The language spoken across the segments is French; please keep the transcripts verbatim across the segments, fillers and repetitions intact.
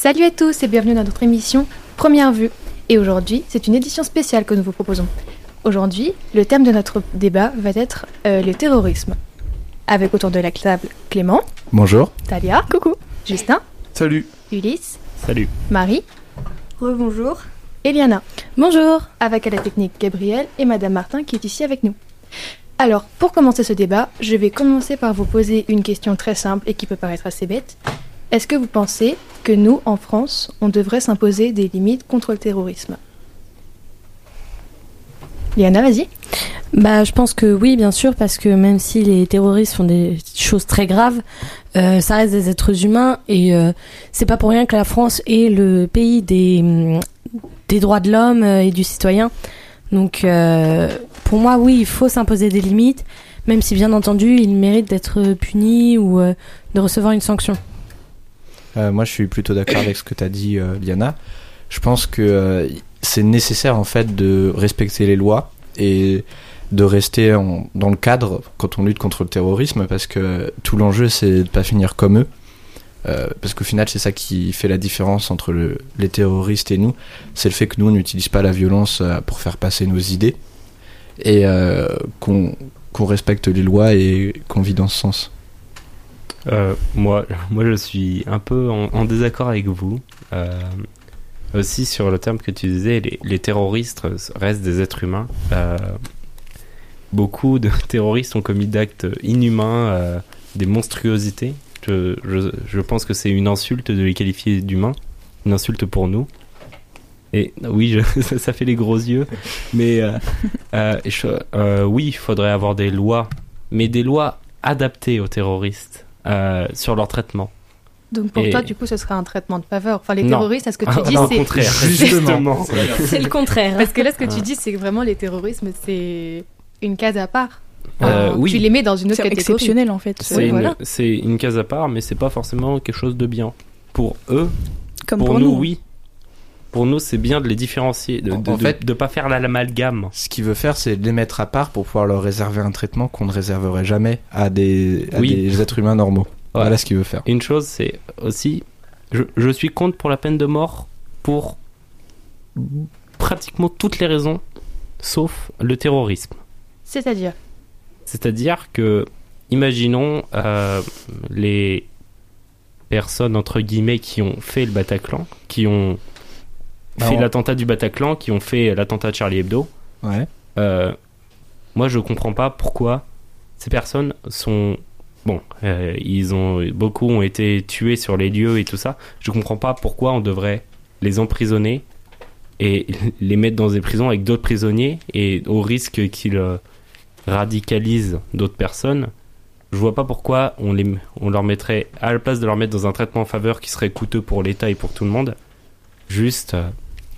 Salut à tous et bienvenue dans notre émission Première Vue. Et aujourd'hui, c'est une édition spéciale que nous vous proposons. Aujourd'hui, le thème de notre débat va être euh, le terrorisme. Avec autour de la table Clément. Bonjour. Talia. Coucou. Justin. Salut. Ulysse. Salut. Marie. Rebonjour. Eliana. Bonjour. Avec à la technique Gabriel et Madame Martin qui est ici avec nous. Alors, pour commencer ce débat, je vais commencer par vous poser une question très simple et qui peut paraître assez bête. Est-ce que vous pensez que nous, en France, on devrait s'imposer des limites contre le terrorisme ? Liana, vas-y. Bah, je pense que oui, bien sûr, parce que même si les terroristes font des choses très graves, euh, ça reste des êtres humains et euh, c'est pas pour rien que la France est le pays des, des droits de l'homme et du citoyen. Donc, euh, pour moi, oui, il faut s'imposer des limites, même si bien entendu, ils méritent d'être punis ou euh, de recevoir une sanction. Euh, moi, je suis plutôt d'accord avec ce que tu as dit, euh, Liana. Je pense que euh, c'est nécessaire en fait de respecter les lois et de rester en, dans le cadre quand on lutte contre le terrorisme, parce que tout l'enjeu c'est de ne pas finir comme eux, euh, parce qu'au final c'est ça qui fait la différence entre le, les terroristes et nous, c'est le fait que nous on n'utilise pas la violence euh, pour faire passer nos idées et euh, qu'on, qu'on respecte les lois et qu'on vit dans ce sens. Euh, moi, moi, je suis un peu en, en désaccord avec vous. Euh, aussi sur le terme que tu disais, les, les terroristes restent des êtres humains. Euh, beaucoup de terroristes ont commis d'actes inhumains, euh, des monstruosités. Je, je, je pense que c'est une insulte de les qualifier d'humains, une insulte pour nous. Et oui, je, ça, ça fait les gros yeux. Mais euh, euh, je, euh, oui, il faudrait avoir des lois, mais des lois adaptées aux terroristes. Euh, sur leur traitement. Donc pour et... toi, du coup, ce serait un traitement de faveur. Enfin, les non. terroristes, à ce que tu ah, dis, non, c'est... au contraire, justement. C'est le contraire. Parce que là, ce que tu dis, c'est que vraiment, les terrorismes, c'est une case à part. Euh, enfin, oui. Tu les mets dans une autre c'est catégorie. exceptionnel, en fait. C'est, oui, une, voilà. c'est une case à part, mais c'est pas forcément quelque chose de bien. Pour eux, Comme pour, pour nous, nous, oui. Pour nous, c'est bien de les différencier, de, En, de, en de, fait, de pas faire l'amalgame. Ce qu'il veut faire, c'est les mettre à part pour pouvoir leur réserver un traitement qu'on ne réserverait jamais à des, à Oui. des êtres humains normaux. Ouais. Voilà ce qu'il veut faire. Une chose, c'est aussi, je, je suis contre pour la peine de mort pour pratiquement toutes les raisons, sauf le terrorisme. C'est-à-dire ? C'est-à-dire que, imaginons euh, les personnes, entre guillemets, qui ont fait le Bataclan, qui ont bah fait on... l'attentat du Bataclan, qui ont fait l'attentat de Charlie Hebdo. Ouais. Euh, moi, je comprends pas pourquoi ces personnes sont... Bon, euh, ils ont, beaucoup ont été tués sur les lieux et tout ça. Je comprends pas pourquoi on devrait les emprisonner et les mettre dans des prisons avec d'autres prisonniers et au risque qu'ils euh, radicalisent d'autres personnes. Je vois pas pourquoi on, les, on leur mettrait, à la place de leur mettre dans un traitement en faveur qui serait coûteux pour l'État et pour tout le monde, juste, euh,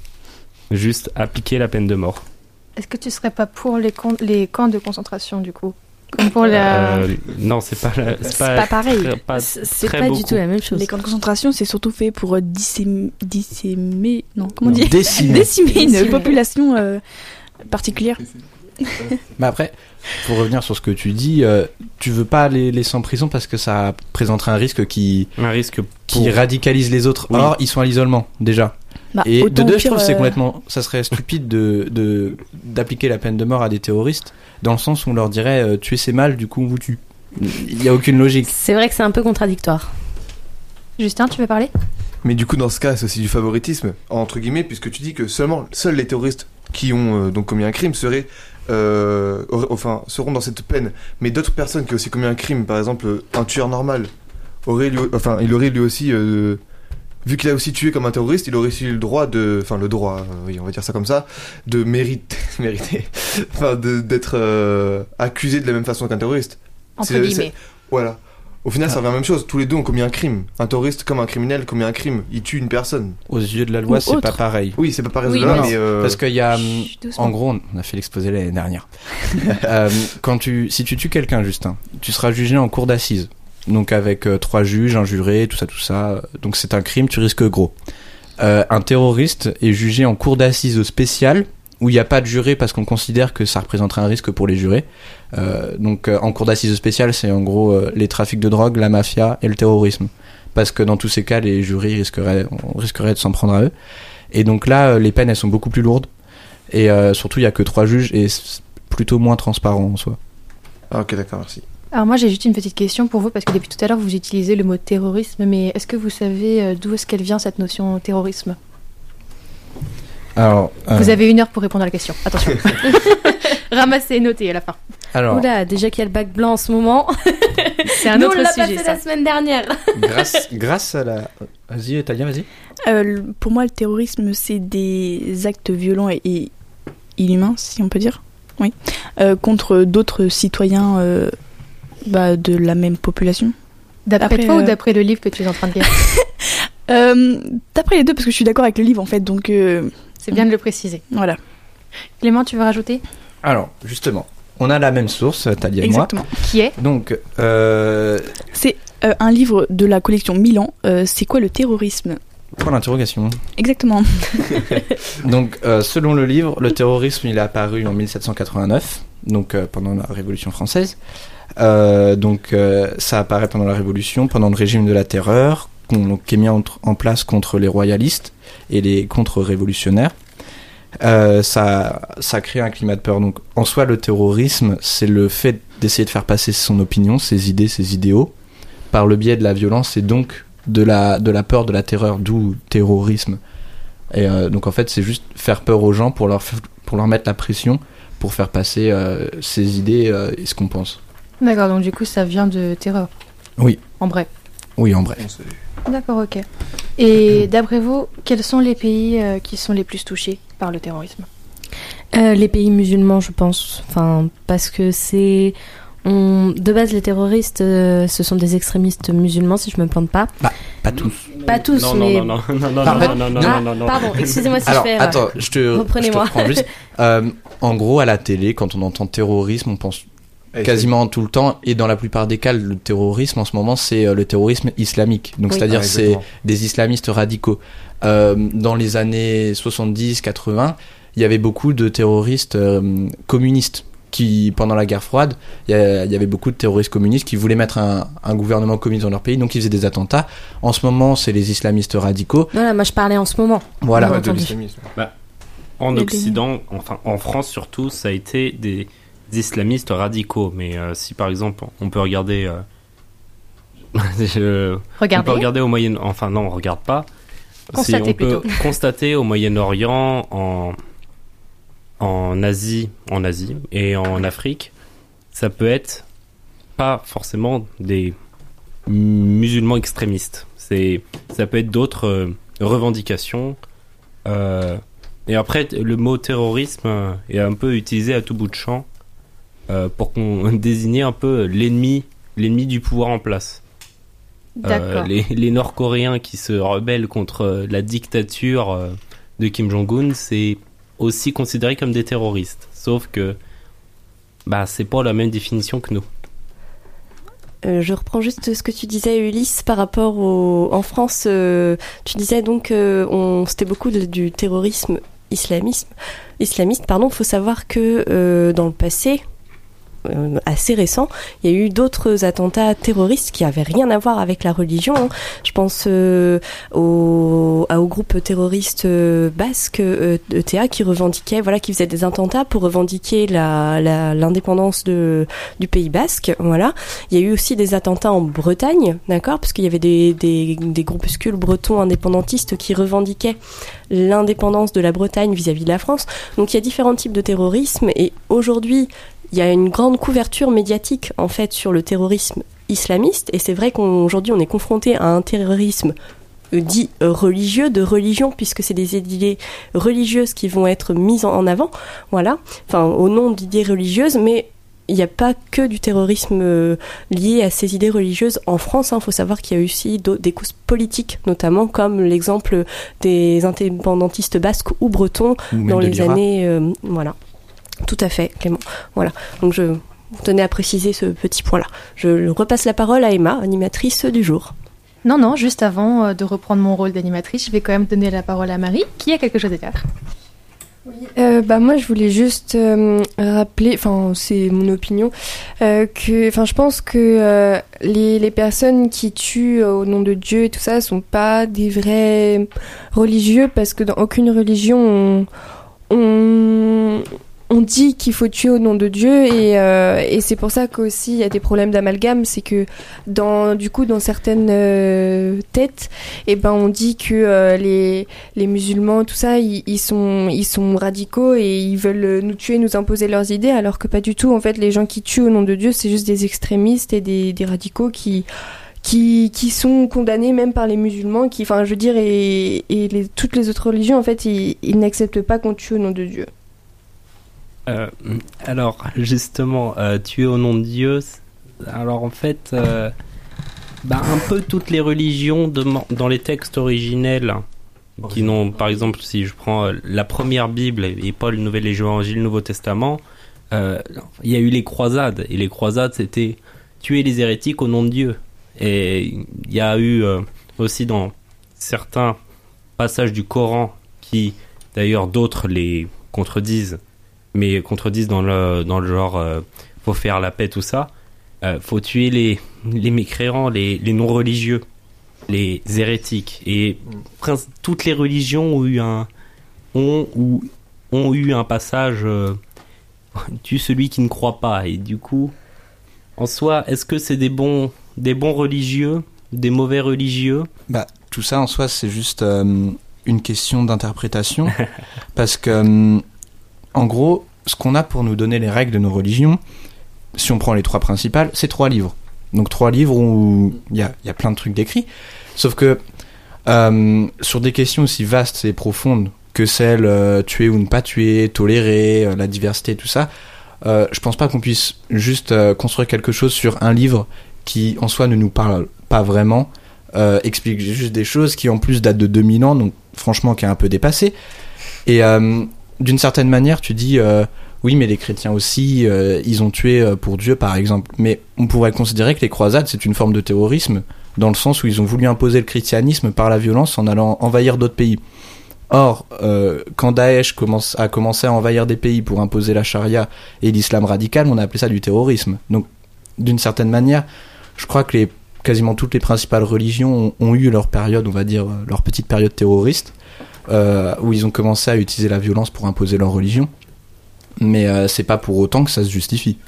juste appliquer la peine de mort. Est-ce que tu serais pas pour les, con- les camps de concentration, du coup ? Comme pour la... Euh, non, c'est pas, la, c'est c'est pas, pas pareil. très- pas C'est c'est très pas beaucoup. du tout la même chose. Les camps de concentration, c'est surtout fait pour euh, dissémer, dissémer, non, comment on dit Décimer. Décimer une Décimer. population euh, particulière. Mais après, pour revenir sur ce que tu dis, euh, tu veux pas les laisser en prison parce que ça présenterait un risque qui, Un risque qui pour... radicalise les autres. Oui. Or, ils sont à l'isolement, déjà. Bah, Et de autant deux, pire, je trouve que c'est euh, complètement... Ça serait stupide de, de, d'appliquer la peine de mort à des terroristes, dans le sens où on leur dirait euh, tuer c'est mal, du coup on vous tue. Il n'y a aucune logique. C'est vrai que c'est un peu contradictoire. Justin, tu veux parler ? Mais du coup, dans ce cas, c'est aussi du favoritisme, entre guillemets, puisque tu dis que seulement, seuls les terroristes qui ont euh, donc commis un crime seraient, euh, auraient- enfin, seront dans cette peine. Mais d'autres personnes qui ont aussi commis un crime, par exemple, un tueur normal, aurait lui, enfin, il aurait lui aussi, euh, vu qu'il a aussi tué comme un terroriste, il aurait aussi eu le droit de, enfin, le droit, euh, oui, on va dire ça comme ça, de mériter, mériter, enfin, de, d'être euh, accusé de la même façon qu'un terroriste. Entre C'est- guillemets. Voilà. Au final, ça revient à la même chose. Tous les deux ont commis un crime. Un terroriste comme un criminel commet un crime. Il tue une personne. Aux yeux de la loi, Ou c'est autre. pas pareil. Oui, c'est pas pareil. Oui, là, non, mais euh, Parce qu'il y a... hum, Chut, doucement. En gros, on a fait l'exposé l'année dernière. euh, quand tu, si tu tues quelqu'un, Justin, tu seras jugé en cour d'assises. Donc avec euh, trois juges, un juré, tout ça, tout ça. Donc c'est un crime, tu risques gros. Euh, un terroriste est jugé en cour d'assises spéciale, où il n'y a pas de juré parce qu'on considère que ça représenterait un risque pour les jurés. Euh, donc euh, en cour d'assises spéciale, c'est en gros euh, les trafics de drogue, la mafia et le terrorisme. parce que dans tous ces cas, les jurys risqueraient, on risquerait de s'en prendre à eux. Et donc là, euh, les peines, elles sont beaucoup plus lourdes. Et euh, surtout, il y a que trois juges et c'est plutôt moins transparent en soi. Ah, ok, d'accord, merci. Alors moi j'ai juste une petite question pour vous parce que depuis tout à l'heure vous utilisez le mot terrorisme, mais est-ce que vous savez euh, d'où est-ce qu'elle vient cette notion terrorisme ? Alors, euh, Vous avez une heure pour répondre à la question, attention. Ramassez et notez à la fin. alors Oula, déjà qu'il y a le bac blanc en ce moment. C'est un Nous, autre on l'a sujet passé ça. la semaine dernière. grâce, grâce à la... Vas-y, Talia, vas-y. Euh, le- pour moi, le terrorisme, c'est des actes violents et, et inhumains, si on peut dire, oui, euh, contre d'autres citoyens euh, bah, de la même population. D'après Après, toi euh, ou d'après le livre que tu es en train de lire ? Euh, d'après les deux, parce que je suis d'accord avec le livre, en fait, donc euh, C'est bien de le préciser. voilà. Clément, tu veux rajouter ? Alors, justement, on a la même source, Talia et moi. Exactement. Qui est ? Donc, euh, C'est euh, un livre de la collection Milan. Euh, c'est quoi le terrorisme ? point d'interrogation. Exactement. Donc, euh, selon le livre, le terrorisme, il est apparu en mille sept cent quatre-vingt-neuf, donc euh, pendant la Révolution française. Euh, donc, euh, ça apparaît pendant la Révolution, pendant le régime de la Terreur, qu'on- donc, qui est mis en, en place contre les royalistes et les contre-révolutionnaires. Euh, ça, ça crée un climat de peur. Donc, en soi, le terrorisme, c'est le fait d'essayer de faire passer son opinion, ses idées, ses idéaux, par le biais de la violence et donc de la, de la peur, de la terreur, d'où terrorisme. Et euh, donc en fait, c'est juste faire peur aux gens pour leur, f- pour leur mettre la pression, pour faire passer euh, ses idées euh, et ce qu'on pense. D'accord, donc du coup ça vient de terreur. Oui. En bref. Oui, en bref. Bon, c'est- D'accord, ok. Et d'après vous, quels sont les pays euh, qui sont les plus touchés par le terrorisme ? Euh, les pays musulmans, je pense. Enfin, parce que c'est. On... De base, les terroristes, euh, ce sont des extrémistes musulmans, si je me plante pas. Pas tous. Pas tous, non, mais. non, non, non, non, Parfait. non, non, non, Ah, non, non, non. pardon, excusez-moi si Alors, je fais erreur. attends, je te, je te Reprenez-moi. reprends juste. Euh, en gros, à la télé, quand on entend terrorisme, on pense Eh, quasiment tout le temps, et dans la plupart des cas, le terrorisme en ce moment, c'est euh, le terrorisme islamique. Donc, Oui. c'est-à-dire, Ah, c'est exactement. des islamistes radicaux. Euh, dans les années soixante-dix quatre-vingts, il y avait beaucoup de terroristes euh, communistes qui, pendant la guerre froide, il y, a- il y avait beaucoup de terroristes communistes qui voulaient mettre un, un gouvernement communiste dans leur pays, donc ils faisaient des attentats. En ce moment, c'est les islamistes radicaux. Voilà, moi je parlais en ce moment. Voilà. Ouais, de entendu. l'islamisme. En Les Occident, enfin en France surtout, ça a été des, des islamistes radicaux. Mais euh, si par exemple, on peut regarder, euh, je- on Regardez. peut regarder au Moyen, enfin non, on regarde pas. Constatez si on peut plutôt. constater au Moyen-Orient, en en Asie, en Asie et en Afrique, ça peut être pas forcément des musulmans extrémistes. C'est, ça peut être d'autres euh, revendications. Euh, et après, t- le mot terrorisme euh, est un peu utilisé à tout bout de champ euh, pour qu'on désigne un peu l'ennemi, l'ennemi du pouvoir en place. Euh, D'accord. les, les Nord-Coréens qui se rebellent contre euh, la dictature euh, de Kim Jong-un, c'est aussi considéré comme des terroristes. Sauf que bah, c'est pas la même définition que nous. Euh, je reprends juste ce que tu disais, Ulysse, par rapport au... En France, euh, tu disais donc euh, on... c'était beaucoup de- du terrorisme islamisme, islamiste. Pardon, il faut savoir que euh, dans le passé, euh, assez récent, il y a eu d'autres attentats terroristes qui avaient rien à voir avec la religion. hein. Je pense euh, au, à- au groupe terroriste euh, basque euh, E T A qui revendiquait, voilà, qui faisait des attentats pour revendiquer la, la, l'indépendance de, du Pays Basque. Voilà. Il y a eu aussi des attentats en Bretagne, d'accord, parce qu'il y avait des, des, des groupuscules bretons indépendantistes qui revendiquaient l'indépendance de la Bretagne vis-à-vis de la France. Donc il y a différents types de terrorisme et aujourd'hui il y a une grande couverture médiatique en fait sur le terrorisme islamiste et c'est vrai qu'aujourd'hui on est confronté à un terrorisme euh, dit euh, religieux, de religion, puisque c'est des idées religieuses qui vont être mises en, en avant, voilà, enfin au nom d'idées religieuses, mais il n'y a pas que du terrorisme euh, lié à ces idées religieuses en France. Il hein. faut savoir qu'il y a aussi d'autres- des causes politiques, notamment comme l'exemple des indépendantistes basques ou bretons Ou même dans de les l'Irak. années... euh, voilà. Tout à fait, Clément. Voilà. Donc je tenais à préciser ce petit point-là. Je repasse la parole à Emma, animatrice du jour. Non, non, juste avant euh, de reprendre mon rôle d'animatrice, je vais quand même donner la parole à Marie, qui a quelque chose à dire. Euh, bah moi je voulais juste euh, rappeler, enfin c'est mon opinion, euh, que, enfin je pense que euh, les les personnes qui tuent au nom de Dieu et tout ça sont pas des vrais religieux, parce que dans aucune religion on on, on dit qu'il faut tuer au nom de Dieu, et euh, et c'est pour ça qu'aussi il y a des problèmes d'amalgame, c'est que dans du coup dans certaines euh, têtes, et eh ben on dit que euh, les les musulmans tout ça ils, ils sont ils sont radicaux et ils veulent nous tuer, nous imposer leurs idées, alors que pas du tout. En fait, les gens qui tuent au nom de Dieu, c'est juste des extrémistes et des des radicaux qui qui qui sont condamnés même par les musulmans, qui, enfin je veux dire, et et les, toutes les autres religions en fait ils, ils n'acceptent pas qu'on tue au nom de Dieu. Euh, alors, justement, euh, tuer au nom de Dieu, alors en fait, euh, bah, un peu toutes les religions de, dans les textes originels, qui n'ont, par exemple, si je prends euh, la première Bible et Paul, Nouvel Évangile, Nouveau Testament, euh, il y a eu les croisades, et les croisades, c'était tuer les hérétiques au nom de Dieu. Et il y a eu euh, aussi dans certains passages du Coran, qui d'ailleurs d'autres les contredisent, mais contredisent dans le, dans le genre euh, faut faire la paix, tout ça, euh, faut tuer les, les mécréants, les, les non-religieux, les hérétiques. Et prince, toutes les religions ont eu un, ont, ou, ont eu un passage euh, tue celui qui ne croit pas. Et du coup, en soi, est-ce que c'est des bons, des bons religieux, des mauvais religieux? Bah, tout ça en soi, c'est juste euh, une question d'interprétation. Parce que euh, en gros, ce qu'on a pour nous donner les règles de nos religions, si on prend les trois principales, c'est trois livres. Donc trois livres où il y a, y a plein de trucs décrits. Sauf que euh, sur des questions aussi vastes et profondes que celles euh, tuer ou ne pas tuer, tolérer, euh, la diversité, tout ça, euh, je pense pas qu'on puisse juste euh, construire quelque chose sur un livre qui en soi ne nous parle pas vraiment, euh, explique juste des choses qui en plus datent de deux mille ans, donc franchement qui est un peu dépassé. Et euh, d'une certaine manière, tu dis, euh, oui, mais les chrétiens aussi, euh, ils ont tué euh, pour Dieu, par exemple. Mais on pourrait considérer que les croisades, c'est une forme de terrorisme, dans le sens où ils ont voulu imposer le christianisme par la violence en allant envahir d'autres pays. Or, euh, quand Daesh commence, a commencé à envahir des pays pour imposer la charia et l'islam radical, on a appelé ça du terrorisme. Donc, d'une certaine manière, je crois que les, quasiment toutes les principales religions ont, ont eu leur période, on va dire, leur petite période terroriste, Euh, où ils ont commencé à utiliser la violence pour imposer leur religion, mais euh, c'est pas pour autant que ça se justifie.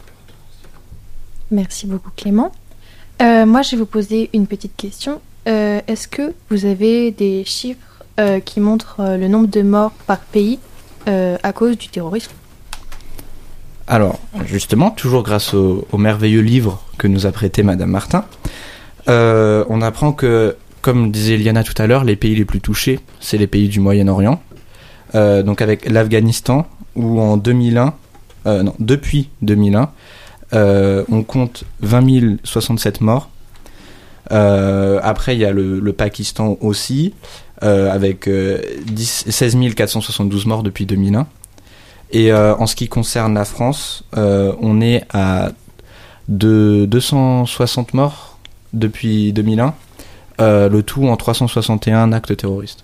Merci beaucoup Clément. Euh, moi je vais vous poser une petite question. Euh, est-ce que vous avez des chiffres euh, qui montrent euh, le nombre de morts par pays euh, à cause du terrorisme? Alors justement, toujours grâce au, au merveilleux livre que nous a prêté Madame Martin, euh, on apprend que, comme disait Liana tout à l'heure, les pays les plus touchés, c'est les pays du Moyen-Orient. Euh, donc avec l'Afghanistan, où en deux mille un, euh, non, depuis deux mille un, euh, on compte vingt mille soixante-sept morts. Euh, après, il y a le, le Pakistan aussi, euh, avec euh, seize mille quatre cent soixante-douze morts depuis deux mille un. Et euh, en ce qui concerne la France, euh, on est à de deux cent soixante morts depuis deux mille un. Euh, le tout en trois cent soixante et un actes terroristes.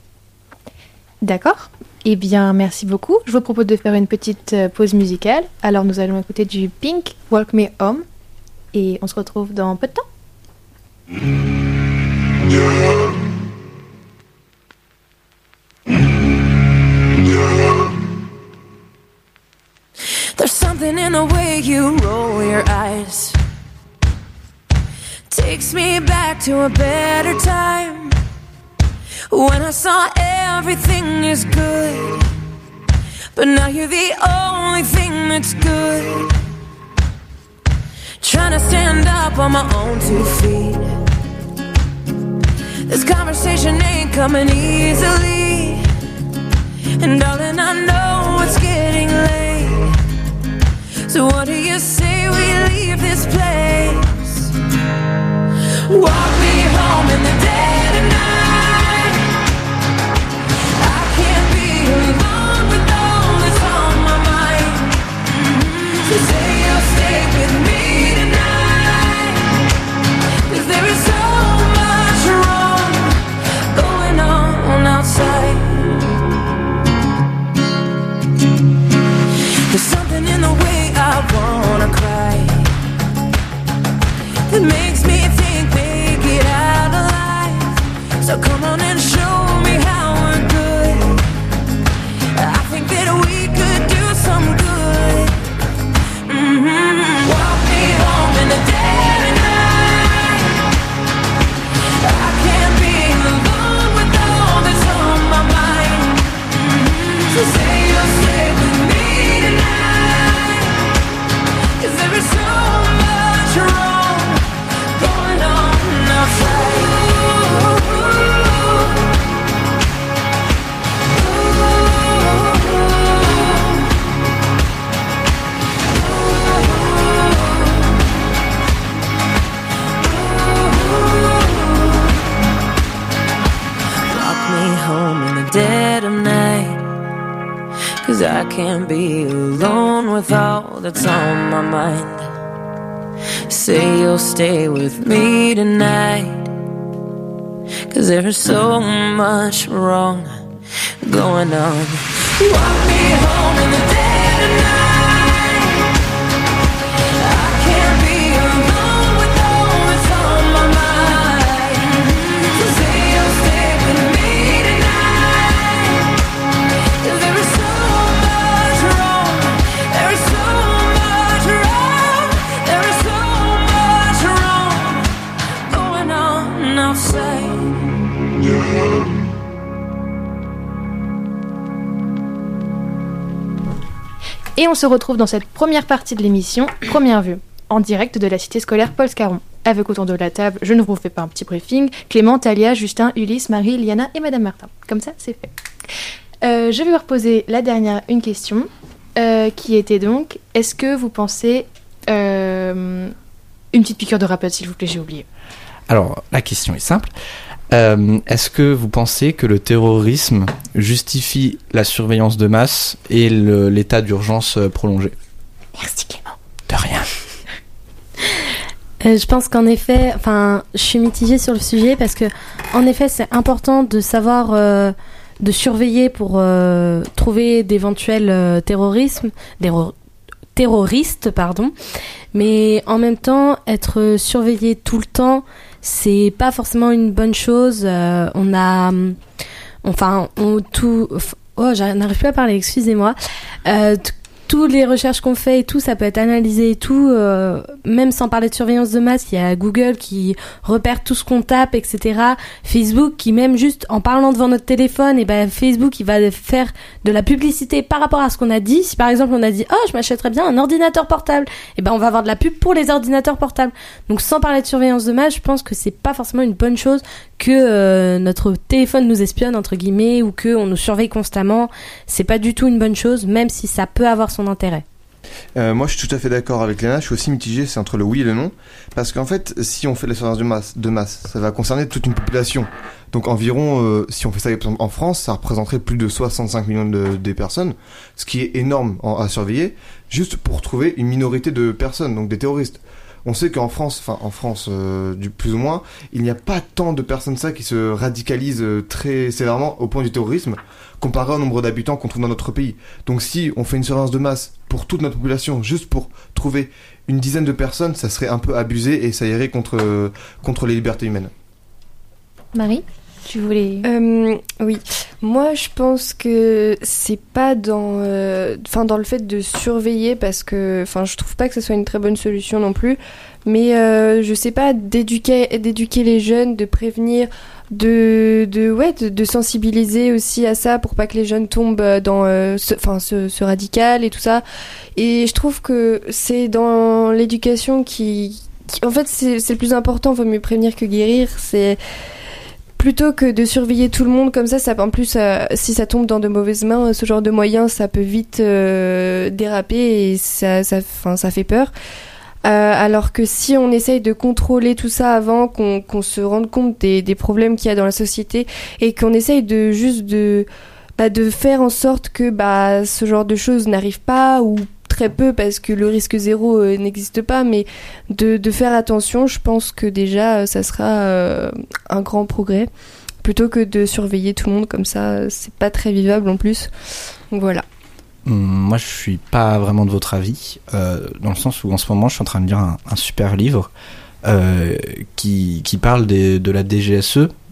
D'accord. Eh bien, merci beaucoup. Je vous propose de faire une petite euh, pause musicale. Alors, nous allons écouter du Pink, Walk Me Home. Et on se retrouve dans peu de temps. There's something in the way you roll your eyes. Takes me back to a better time, when I saw everything is good, but now you're the only thing that's good. Trying to stand up on my own two feet. This conversation ain't coming easily, and darling, I know it's getting late. So what do you say we leave this place? Walk me home in the dead of night. I can't be alone with all that's on my mind. Mm-hmm. So say you'll stay with me tonight, 'cause there is so much wrong going on outside. So come on and show me how we're good. I think that we could do some good. Mm-hmm. Walk me home in the dead of night. I can't be alone with all that's on my mind. Mm-hmm. So say you'll stay with me tonight. 'Cause there is so much wrong going on outside. Home in the dead of night, 'cause I can't be alone with all that's on my mind. Say you'll stay with me tonight, 'cause there's so much wrong going on. Walk me home in the dead of night. I can't be alone with all that's on my mind. So say you'll stay with me. Et on se retrouve dans cette première partie de l'émission, Première Vue, en direct de la cité scolaire Paul Scarron. Avec autour de la table, je ne vous fais pas un petit briefing, Clément, Talia, Justin, Ulysse, Marie, Liana et Madame Martin. Comme ça, c'est fait. Euh, je vais vous reposer la dernière une question, euh, qui était donc, est-ce que vous pensez... Euh, une petite piqûre de rappel, s'il vous plaît, j'ai oublié. Alors, la question est simple. Euh, est-ce que vous pensez que le terrorisme justifie la surveillance de masse et le, l'état d'urgence prolongé ? Merci Clément. De rien. Euh, je pense qu'en effet, enfin, je suis mitigée sur le sujet parce que, en effet, c'est important de savoir, euh, de surveiller pour euh, trouver d'éventuels euh, terrorismes, des ro- terroristes, pardon. Mais en même temps, être surveillé tout le temps, c'est pas forcément une bonne chose. Euh, on a, enfin, on tout, oh, j'arrive plus à parler, excusez-moi. Euh, t- Toutes les recherches qu'on fait et tout, ça peut être analysé et tout, euh, même sans parler de surveillance de masse, il y a Google qui repère tout ce qu'on tape, et cetera. Facebook qui même juste en parlant devant notre téléphone, et ben Facebook il va faire de la publicité par rapport à ce qu'on a dit. Si par exemple on a dit « Oh, je m'achèterais bien un ordinateur portable », et ben on va avoir de la pub pour les ordinateurs portables. Donc sans parler de surveillance de masse, je pense que c'est pas forcément une bonne chose que euh, notre téléphone nous espionne entre guillemets ou que on nous surveille constamment. C'est pas du tout une bonne chose, même si ça peut avoir son intérêt. Euh, moi, je suis tout à fait d'accord avec Léna. Je suis aussi mitigé, c'est entre le oui et le non, parce qu'en fait, si on fait de la surveillance de masse, de masse, ça va concerner toute une population. Donc environ, euh, si on fait ça par exemple en France, ça représenterait plus de soixante-cinq millions de, de personnes, ce qui est énorme en, à surveiller, juste pour trouver une minorité de personnes, donc des terroristes. On sait qu'en France, enfin en France euh, du plus ou moins, il n'y a pas tant de personnes ça qui se radicalisent euh, très sévèrement au point du terrorisme, comparé au nombre d'habitants qu'on trouve dans notre pays. Donc si on fait une surveillance de masse pour toute notre population, juste pour trouver une dizaine de personnes, ça serait un peu abusé et ça irait contre, euh, contre les libertés humaines. Marie, tu voulais... Euh, oui, moi je pense que c'est pas dans, euh, enfin dans le fait de surveiller parce que, enfin je trouve pas que ce soit une très bonne solution non plus, mais euh, je sais pas d'éduquer, d'éduquer les jeunes, de prévenir, de, de ouais, de, de sensibiliser aussi à ça pour pas que les jeunes tombent dans, euh, ce, enfin ce, ce radical et tout ça. Et je trouve que c'est dans l'éducation qui, qui en fait c'est, c'est le plus important. Vaut mieux prévenir que guérir. C'est plutôt que de surveiller tout le monde comme ça, ça en plus, euh, si ça tombe dans de mauvaises mains, ce genre de moyens, ça peut vite euh, déraper et ça, ça, enfin, ça fait peur. Euh, alors que si on essaye de contrôler tout ça avant, qu'on, qu'on se rende compte des, des problèmes qu'il y a dans la société et qu'on essaye de juste de, bah, de faire en sorte que bah, ce genre de choses n'arrive pas ou très peu parce que le risque zéro euh, n'existe pas, mais de, de faire attention, je pense que déjà euh, ça sera euh, un grand progrès plutôt que de surveiller tout le monde comme ça, c'est pas très vivable en plus. Donc voilà. Moi, je suis pas vraiment de votre avis, euh, dans le sens où en ce moment, je suis en train de lire un, un super livre euh, qui, qui parle des, de la D G S E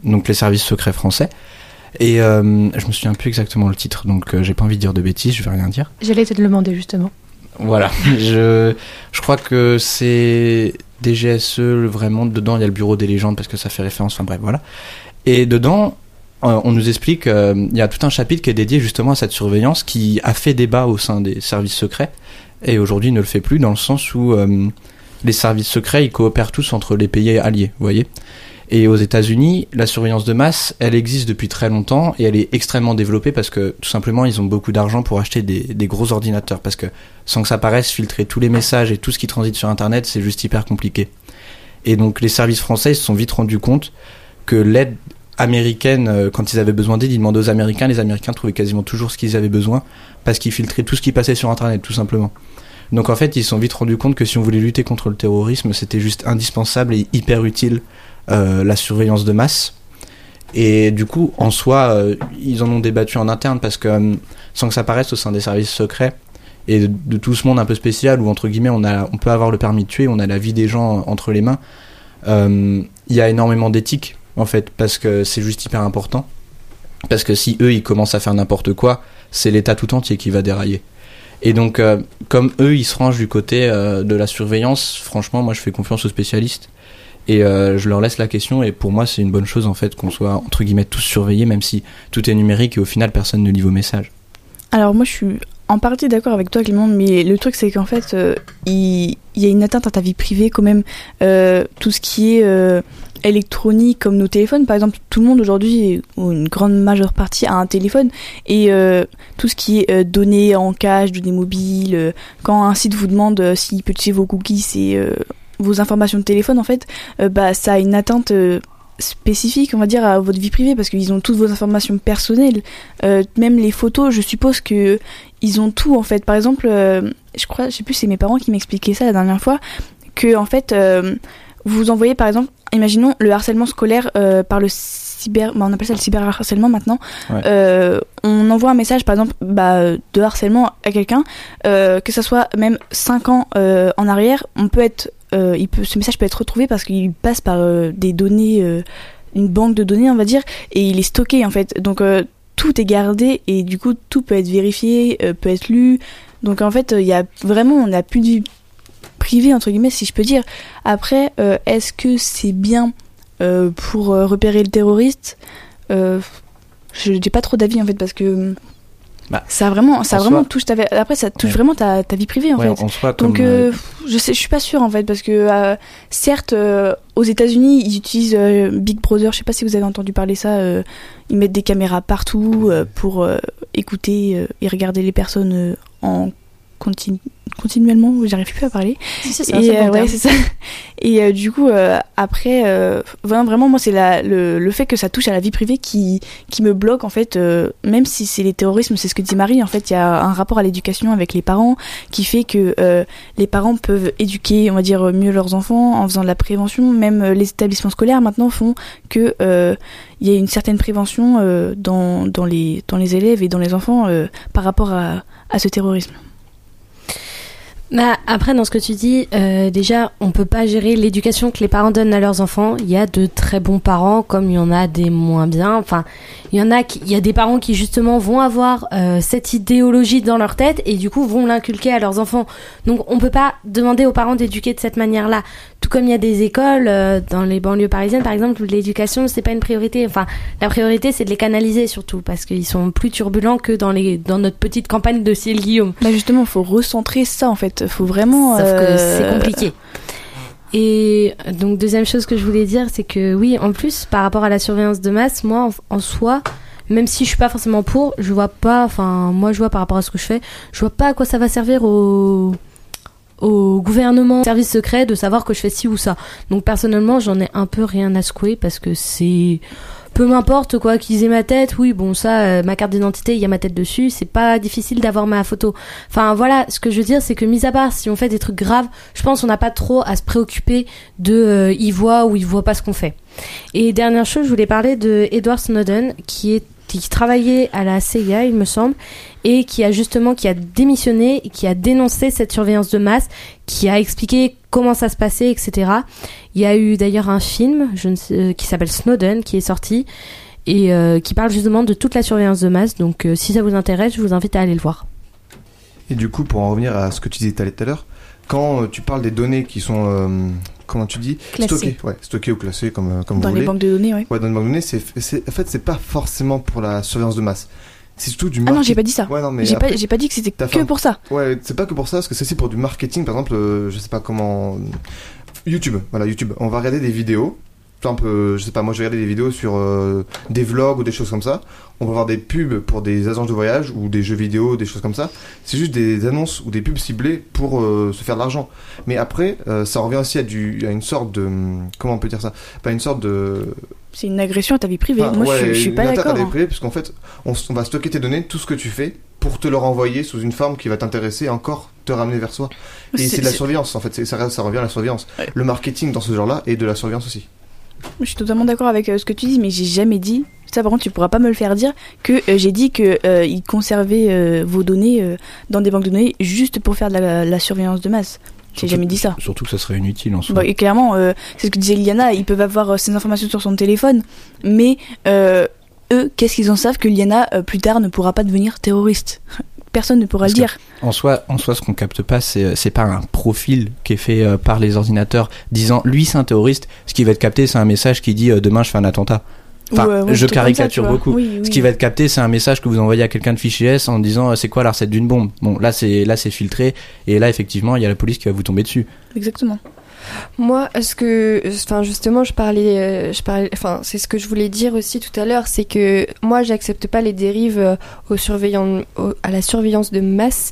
donc les services secrets français. Et euh, je me souviens plus exactement le titre, donc euh, j'ai pas envie de dire de bêtises, je vais rien dire. J'allais te le demander justement. Voilà, je, je crois que c'est D G S E, vraiment, dedans il y a le bureau des légendes parce que ça fait référence, enfin bref, voilà. Et dedans, euh, on nous explique, euh, il y a tout un chapitre qui est dédié justement à cette surveillance qui a fait débat au sein des services secrets, et aujourd'hui ne le fait plus, dans le sens où euh, les services secrets, ils coopèrent tous entre les pays alliés, vous voyez. Et aux États-Unis, la surveillance de masse, elle existe depuis très longtemps et elle est extrêmement développée parce que tout simplement ils ont beaucoup d'argent pour acheter des, des gros ordinateurs, parce que sans que ça paraisse, filtrer tous les messages et tout ce qui transite sur Internet, c'est juste hyper compliqué. Et donc les services français ils se sont vite rendus compte que l'aide américaine, quand ils avaient besoin d'aide, ils demandaient aux Américains, les Américains trouvaient quasiment toujours ce qu'ils avaient besoin parce qu'ils filtraient tout ce qui passait sur Internet, tout simplement. Donc en fait ils se sont vite rendus compte que si on voulait lutter contre le terrorisme, c'était juste indispensable et hyper utile Euh, la surveillance de masse. Et du coup en soi euh, ils en ont débattu en interne parce que euh, sans que ça paraisse, au sein des services secrets et de, de tout ce monde un peu spécial où entre guillemets on, a, on peut avoir le permis de tuer, on a la vie des gens entre les mains, il euh, y a énormément d'éthique en fait, parce que c'est juste hyper important, parce que si eux ils commencent à faire n'importe quoi, c'est l'État tout entier qui va dérailler. Et donc euh, comme eux ils se rangent du côté euh, de la surveillance, franchement moi je fais confiance aux spécialistes. Et euh, je leur laisse la question, et pour moi c'est une bonne chose en fait qu'on soit entre guillemets tous surveillés, même si tout est numérique et au final personne ne lit vos messages. Alors moi je suis en partie d'accord avec toi Clément, mais le truc c'est qu'en fait euh, il, il y a une atteinte à ta vie privée quand même, euh, tout ce qui est euh, électronique comme nos téléphones par exemple, tout le monde aujourd'hui, ou une grande majeure partie, a un téléphone, et euh, tout ce qui est euh, données en cache, données mobiles, euh, quand un site vous demande euh, s'il peut utiliser vos cookies et euh, vos informations de téléphone en fait, euh, bah ça a une atteinte euh, spécifique on va dire à votre vie privée, parce qu'ils ont toutes vos informations personnelles, euh, même les photos, je suppose que ils ont tout en fait. Par exemple euh, je crois, je sais plus, c'est mes parents qui m'expliquaient ça la dernière fois, que en fait euh, vous envoyez par exemple, imaginons le harcèlement scolaire euh, par le cyber, bah on appelle ça le cyberharcèlement maintenant, ouais. euh, on envoie un message par exemple bah, de harcèlement à quelqu'un, euh, que ça soit même cinq ans euh, en arrière, on peut être Euh, il peut, ce message peut être retrouvé parce qu'il passe par euh, des données, euh, une banque de données on va dire, et il est stocké en fait, donc euh, tout est gardé et du coup tout peut être vérifié, euh, peut être lu, donc en fait il euh, y a vraiment, on n'a plus de vie privée entre guillemets si je peux dire. Après euh, est-ce que c'est bien euh, pour euh, repérer le terroriste, euh, je n'ai pas trop d'avis en fait, parce que Bah, ça vraiment, ça vraiment soi, touche ta, après ça touche ouais. vraiment ta, ta vie privée en ouais, fait. En soi, donc comme, euh, je sais, je suis pas sûre en fait, parce que euh, certes euh, aux États-Unis ils utilisent euh, Big Brother, je sais pas si vous avez entendu parler ça, euh, ils mettent des caméras partout euh, pour euh, écouter euh, et regarder les personnes euh, en continu, continuellement, j'arrive plus à parler. Si, c'est ça, et, c'est, euh, bon ouais, c'est ça. Et euh, du coup, euh, après, euh, vraiment, vraiment, moi, c'est la, le, le fait que ça touche à la vie privée qui, qui me bloque, en fait, euh, même si c'est les terrorismes, c'est ce que dit Marie, en fait, il y a un rapport à l'éducation avec les parents qui fait que euh, les parents peuvent éduquer, on va dire, mieux leurs enfants en faisant de la prévention. Même euh, les établissements scolaires, maintenant, font que euh, il y a une certaine prévention euh, dans, dans, les, dans les élèves et dans les enfants euh, par rapport à, à ce terrorisme. Bah, après, dans ce que tu dis, euh, déjà, on peut pas gérer l'éducation que les parents donnent à leurs enfants. Il y a de très bons parents, comme il y en a des moins bien. Enfin, il y en a qui, il y a des parents qui justement vont avoir euh, cette idéologie dans leur tête et du coup vont l'inculquer à leurs enfants. Donc, on peut pas demander aux parents d'éduquer de cette manière-là. Tout comme il y a des écoles euh, dans les banlieues parisiennes, par exemple, où l'éducation c'est pas une priorité. Enfin, la priorité c'est de les canaliser surtout parce qu'ils sont plus turbulents que dans les dans notre petite campagne de Ciel-Guillaume. Bah justement, faut recentrer ça en fait. Faut vraiment. Sauf euh... que c'est compliqué. Et donc deuxième chose que je voulais dire, c'est que oui, en plus par rapport à la surveillance de masse, moi en, en soi, même si je suis pas forcément pour, je vois pas. Enfin, moi je vois par rapport à ce que je fais, je vois pas à quoi ça va servir au au gouvernement, au service secret, de savoir que je fais ci ou ça. Donc personnellement, j'en ai un peu rien à secouer parce que c'est peu m'importe quoi qu'ils aient ma tête. Oui, bon ça, euh, ma carte d'identité, il y a ma tête dessus. C'est pas difficile d'avoir ma photo. Enfin voilà, ce que je veux dire, c'est que mis à part si on fait des trucs graves, je pense qu'on n'a pas trop à se préoccuper de euh, ils voient ou ils voient pas ce qu'on fait. Et dernière chose, je voulais parler de Edward Snowden, qui est qui travaillait à la C I A, il me semble, et qui a justement qui a démissionné, et qui a dénoncé cette surveillance de masse, qui a expliqué comment ça se passait, et cetera. Il y a eu d'ailleurs un film je ne sais, euh, qui s'appelle Snowden qui est sorti et euh, qui parle justement de toute la surveillance de masse. Donc euh, si ça vous intéresse, je vous invite à aller le voir. Et du coup, pour en revenir à ce que tu disais tout à l'heure, quand euh, tu parles des données qui sont, euh, comment tu dis, Classées. stockées, ouais, stockées ou classées comme euh, comme Dans vous les voulez. banques de données, ouais. Ouais, dans les banques de données, c'est, c'est, en fait, c'est pas forcément pour la surveillance de masse. C'est surtout du Ah marketing. non, j'ai pas dit ça. Ouais, non, mais J'ai après- pas, j'ai pas dit que c'était T'as que faim. pour ça. Ouais, c'est pas que pour ça, parce que c'est aussi pour du marketing. Par exemple, euh, je sais pas comment. YouTube, voilà, YouTube. On va regarder des vidéos. Par exemple, euh, je sais pas, moi je vais regarder des vidéos sur euh, des vlogs ou des choses comme ça. On va voir des pubs pour des agences de voyage ou des jeux vidéo, des choses comme ça. C'est juste des annonces ou des pubs ciblées pour euh, se faire de l'argent. Mais après, euh, ça revient aussi à, du, à une sorte de. Comment on peut dire ça? Pas une sorte de. C'est une agression à ta vie privée. Enfin, Moi, ouais, je, je suis une pas attaque à d'accord. la vie hein. privée, puisqu'en fait, on, s- on va stocker tes données, tout ce que tu fais, pour te le renvoyer sous une forme qui va t'intéresser et encore te ramener vers soi. Et c'est, C'est- de la c'est- surveillance, en fait. C'est- ça, ça revient à la surveillance. Ouais. Le marketing dans ce genre-là est de la surveillance aussi. Je suis totalement d'accord avec euh, ce que tu dis, mais j'ai jamais dit. Ça, par contre, tu pourras pas me le faire dire que euh, j'ai dit que euh, ils conservaient euh, vos données euh, dans des banques de données juste pour faire de la, la surveillance de masse. J'ai Surtout- jamais dit ça. Surtout que ça serait inutile en soi. Bah, et clairement, euh, c'est ce que disait Liana, ils peuvent avoir euh, ces informations sur son téléphone, mais euh, eux, qu'est-ce qu'ils en savent que Liana, euh, plus tard, ne pourra pas devenir terroriste? Personne ne pourra Parce le dire. En soi, en soi, ce qu'on capte pas, c'est, c'est pas un profil qui est fait euh, par les ordinateurs disant lui c'est un terroriste. Ce qui va être capté, c'est un message qui dit euh, demain je fais un attentat. Enfin, Ou, euh, ouais, je des trucs comme ça, caricature tu vois. beaucoup. Oui, oui. Ce qui va être capté, c'est un message que vous envoyez à quelqu'un de fichier S en disant euh, c'est quoi la recette d'une bombe. Bon, là c'est là c'est filtré et là effectivement il y a la police qui va vous tomber dessus. Exactement. Moi, ce que, enfin justement, je parlais, euh, je parlais, enfin c'est ce que je voulais dire aussi tout à l'heure, c'est que moi, j'accepte pas les dérives euh, aux surveillants, au- à la surveillance de masse.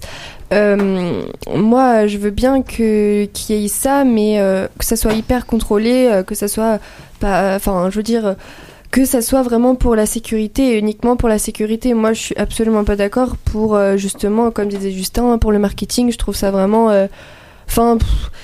Euh, moi, je veux bien que qu'il y ait ça, mais euh, que ça soit hyper contrôlé, euh, que ça soit pas, enfin, je veux dire. Que ça soit vraiment pour la sécurité et uniquement pour la sécurité. Moi, je suis absolument pas d'accord pour, euh, justement, comme disait Justin, pour le marketing. Je trouve ça vraiment... Enfin,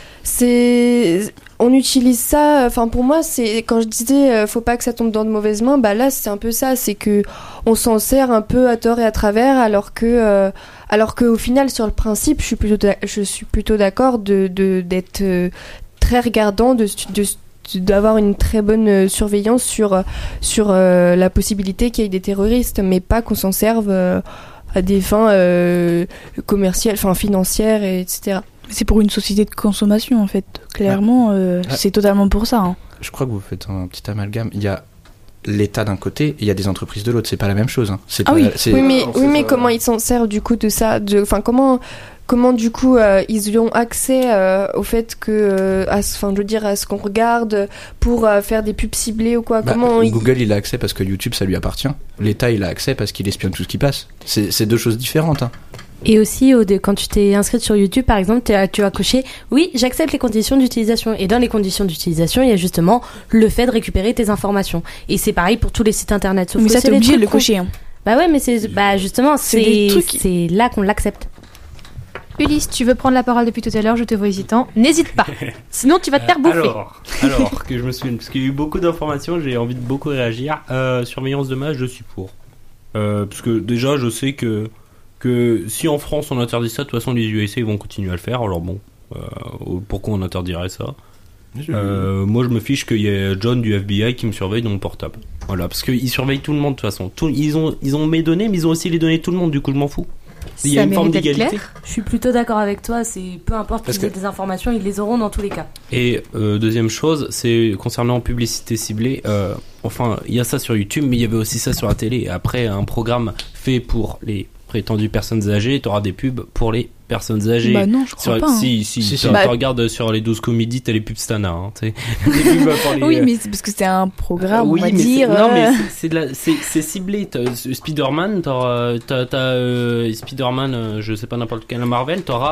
c'est... On utilise ça... Enfin, pour moi, c'est... Quand je disais, euh, faut pas que ça tombe dans de mauvaises mains, bah là, c'est un peu ça. C'est que on s'en sert un peu à tort et à travers, alors que... Euh, alors qu'au final, sur le principe, je suis plutôt, d'ac- je suis plutôt d'accord de, de, d'être euh, très regardant, de... de d'avoir une très bonne euh, surveillance sur, sur euh, la possibilité qu'il y ait des terroristes, mais pas qu'on s'en serve euh, à des fins euh, commerciales, enfin financières, et etc. C'est pour une société de consommation, en fait. Clairement, euh, Ah. c'est totalement pour ça. hein. Je crois que vous faites un petit amalgame. Il y a l'État d'un côté et il y a des entreprises de l'autre. C'est pas la même chose. Hein. C'est Ah pas- oui. c'est- Oui, mais, non, c'est oui, mais ça. comment ils s'en servent du coup de ça de, enfin, comment, comment du coup euh, ils ont accès euh, au fait que, euh, à ce- enfin, je veux dire, à ce qu'on regarde pour euh, faire des pubs ciblées ou quoi. Bah, Comment ils- Google il a accès parce que YouTube ça lui appartient. L'État il a accès parce qu'il espionne tout ce qui passe. C'est, c'est deux choses différentes. Hein. Et aussi, au dé- quand tu t'es inscrite sur YouTube, par exemple, t'es- tu as coché « Oui, j'accepte les conditions d'utilisation ». Et dans les conditions d'utilisation, il y a justement le fait de récupérer tes informations. Et c'est pareil pour tous les sites internet. Sauf Mais que ça, c'est t'es des obligé de trucs le cocher. hein. qu'on- Bah ouais, mais c'est bah justement, C'est c'est des trucs- c'est là qu'on l'accepte. Ulysse, tu veux prendre la parole depuis tout à l'heure, je te vois hésitant. N'hésite pas. Sinon, tu vas te faire bouffer. Alors, alors que je me souviens, parce qu'il y a eu beaucoup d'informations, j'ai envie de beaucoup réagir. Euh, surveillance de masse, je suis pour. Euh, parce que déjà, je sais que, que si en France on interdit ça, de toute façon les U S A ils vont continuer à le faire. Alors bon, euh, pourquoi on interdirait ça? Euh, moi je me fiche qu'il y ait John du F B I qui me surveille dans mon portable. Voilà, parce qu'ils surveillent tout le monde de toute façon. Tout, ils, ont, ils ont mes données, mais ils ont aussi les données de tout le monde, du coup je m'en fous. Il y a Ça une forme mérite d'être d'égalité. clair. Je suis plutôt d'accord avec toi, c'est peu importe Parce qu'ils aient que- des informations, ils les auront dans tous les cas. Et euh, deuxième chose, c'est concernant publicité ciblée. Euh, enfin, il y a ça sur YouTube, mais il y avait aussi ça sur la télé. Après, un programme fait pour les prétendues personnes âgées, tu auras des pubs pour les personnes âgées. Bah non, je crois Sur- pas. hein. Si, si, Si, tu si. Bah- tu regardes sur les douze comédies, t'as les pubs Stana. Hein, tu sais. Des pubs pour les, Oui, euh, mais c'est parce que c'est un programme, oui, on va mais c'est- dire. non, mais euh, c'est- c'est de la- c'est c'est ciblé. T'as- Spider-Man, t'auras, t'as, t'as, euh, Spider-Man, euh, je sais pas n'importe quel Marvel, t'auras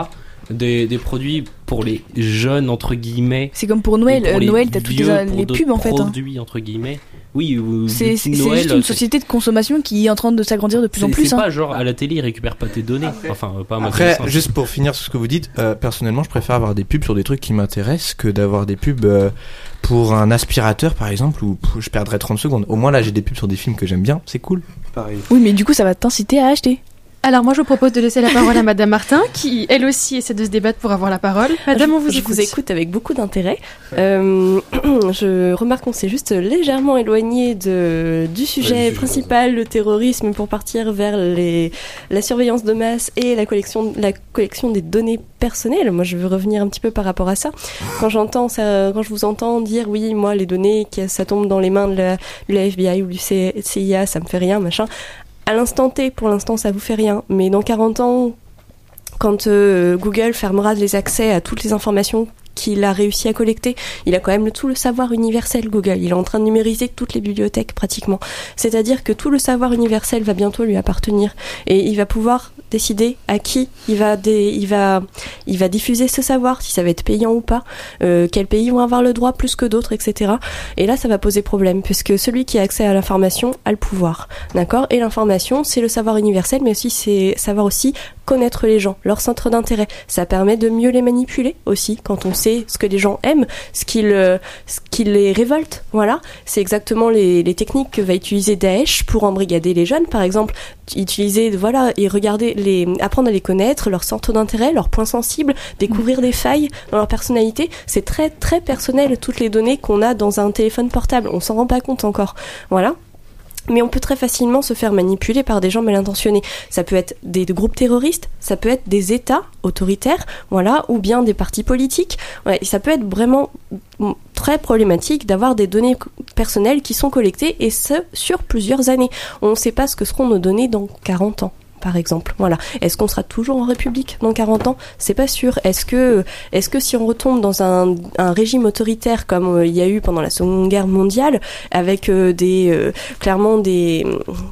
des, des produits pour les jeunes entre guillemets. C'est comme pour Noël. Et pour Euh, les Noël, t'as toutes vieux, les, pour les d'autres pubs en fait. hein. Produits entre guillemets. Oui, ou C'est du c'est- coup, c'est Noël, juste une c'est- société de consommation qui est en train de s'agrandir de plus en c'est- plus. C'est hein. pas genre à la télé, ils récupèrent pas tes données. Enfin, euh, pas à ma Après, connaissance. juste pour finir sur ce que vous dites, euh, personnellement, je préfère avoir des pubs sur des trucs qui m'intéressent que d'avoir des pubs euh, pour un aspirateur, par exemple, où pff, je perdrais trente secondes. Au moins, là, j'ai des pubs sur des films que j'aime bien, c'est cool. Pareil. Oui, mais du coup, ça va t'inciter à acheter. Alors moi je vous propose de laisser la parole à Madame Martin, qui elle aussi essaie de se débattre pour avoir la parole. Madame, on vous je écoute. vous écoute avec beaucoup d'intérêt. Euh, je remarque qu'on s'est juste légèrement éloigné de, du sujet principal, le terrorisme, pour partir vers les, la surveillance de masse et la collection, la collection des données personnelles. Moi, je veux revenir un petit peu par rapport à ça. Quand j'entends ça, quand je vous entends dire oui, moi, les données, qui, ça tombe dans les mains de la, de la F B I ou du C I A, ça me fait rien, machin. À l'instant T, pour l'instant, ça vous fait rien. Mais dans quarante ans, quand euh, Google fermera les accès à toutes les informations qu'il a réussi à collecter, il a quand même le, tout le savoir universel, Google. Il est en train de numériser toutes les bibliothèques, pratiquement. C'est-à-dire que tout le savoir universel va bientôt lui appartenir. Et il va pouvoir décider à qui il va, dé, il va, il va diffuser ce savoir, si ça va être payant ou pas, euh, quels pays vont avoir le droit plus que d'autres, et cetera. Et là, ça va poser problème, puisque celui qui a accès à l'information a le pouvoir. D'accord ? Et l'information, c'est le savoir universel, mais aussi c'est savoir aussi connaître les gens, leur centre d'intérêt. Ça permet de mieux les manipuler aussi, quand on sait ce que les gens aiment, ce qui, le, ce qui les révolte. Voilà, c'est exactement les, les techniques que va utiliser Daesh pour embrigader les jeunes, par exemple. Utiliser, voilà, et regarder, les, apprendre à les connaître, leur centre d'intérêt, leurs points sensibles, découvrir des failles dans leur personnalité. C'est très, très personnel, toutes les données qu'on a dans un téléphone portable. On s'en rend pas compte encore. Voilà. Mais on peut très facilement se faire manipuler par des gens mal intentionnés. Ça peut être des groupes terroristes, ça peut être des États autoritaires, voilà, ou bien des partis politiques. Ouais, ça peut être vraiment très problématique d'avoir des données personnelles qui sont collectées, et ce, sur plusieurs années. On ne sait pas ce que seront nos données dans quarante ans. Par exemple, voilà. Est-ce qu'on sera toujours en République dans quarante ans ? C'est pas sûr. Est-ce que, est-ce que si on retombe dans un, un régime autoritaire comme euh, il y a eu pendant la Seconde Guerre mondiale, avec euh, des, euh, clairement des,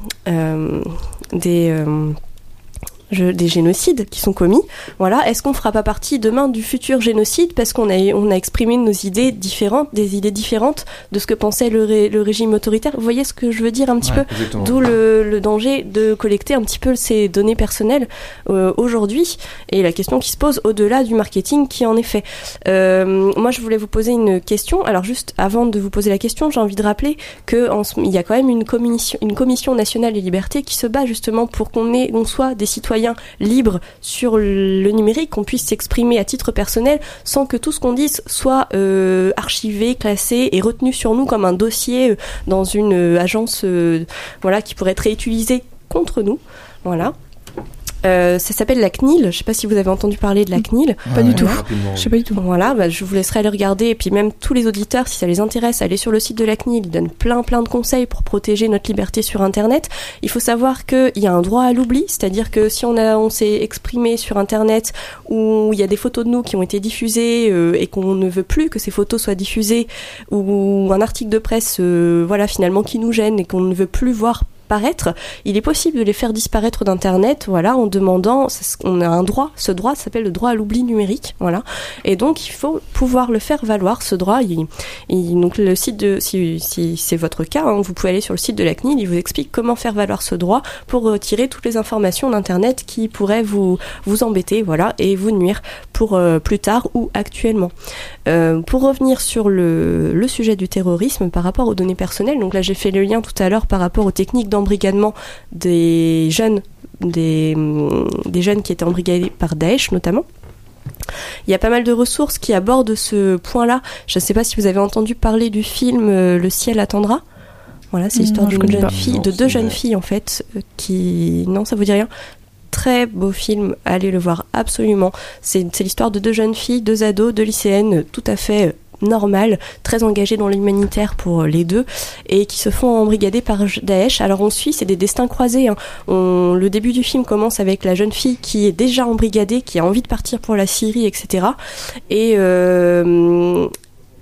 euh, des, euh, Je, des génocides qui sont commis, voilà, est-ce qu'on fera pas partie demain du futur génocide parce qu'on a, on a exprimé nos idées différentes, des idées différentes de ce que pensait le, ré, le régime autoritaire. Vous voyez ce que je veux dire un petit Ouais, peu ? exactement. D'où le, le danger de collecter un petit peu ces données personnelles euh, aujourd'hui, et la question qui se pose au-delà du marketing qui en est fait. Euh, moi, je voulais vous poser une question. Alors juste avant de vous poser la question, j'ai envie de rappeler que en, il y a quand même une commission, une commission nationale des libertés qui se bat justement pour qu'on ait, on soit des citoyens libres sur le numérique, qu'on puisse s'exprimer à titre personnel sans que tout ce qu'on dise soit euh, archivé, classé et retenu sur nous comme un dossier euh, dans une euh, agence euh, voilà, qui pourrait être réutilisé contre nous. Voilà. Euh, ça s'appelle la C N I L. Je sais pas si vous avez entendu parler de la C N I L. Pas du tout. Rapidement, Je sais pas du tout. Voilà, bah, je vous laisserai aller regarder. Et puis même tous les auditeurs, si ça les intéresse, allez sur le site de la C N I L. Ils donnent plein plein de conseils pour protéger notre liberté sur Internet. Il faut savoir qu'il y a un droit à l'oubli, c'est-à-dire que si on a, on s'est exprimé sur Internet où il y a des photos de nous qui ont été diffusées euh, et qu'on ne veut plus que ces photos soient diffusées, ou un article de presse, euh, voilà, finalement qui nous gêne et qu'on ne veut plus voir paraître, il est possible de les faire disparaître d'Internet, voilà, en demandant, on a un droit, ce droit s'appelle le droit à l'oubli numérique, voilà, et donc il faut pouvoir le faire valoir, ce droit, il, il, donc le site de, si, si c'est votre cas, hein, vous pouvez aller sur le site de la C N I L, il vous explique comment faire valoir ce droit pour retirer toutes les informations d'Internet qui pourraient vous, vous embêter, voilà, et vous nuire pour euh, plus tard ou actuellement. Euh, pour revenir sur le, le sujet du terrorisme par rapport aux données personnelles, donc là j'ai fait le lien tout à l'heure par rapport aux techniques d'embrigadement des jeunes, des, des jeunes qui étaient embrigadés par Daesh notamment. Il y a pas mal de ressources qui abordent ce point-là. Je ne sais pas si vous avez entendu parler du film euh, Le ciel attendra. Voilà, c'est l'histoire Non, je d'une connais jeune pas. fille, Non, de c'est deux vrai. jeunes filles en fait, euh, qui... Non, ça vous dit rien ? Très beau film, allez le voir absolument. C'est, c'est l'histoire de deux jeunes filles, deux ados, deux lycéennes, tout à fait... Euh, normales, très engagées dans l'humanitaire pour les deux, et qui se font embrigader par Daesh. Alors on suit, c'est des destins croisés, hein. On, le début du film commence avec la jeune fille qui est déjà embrigadée, qui a envie de partir pour la Syrie, et cetera. Et... Euh,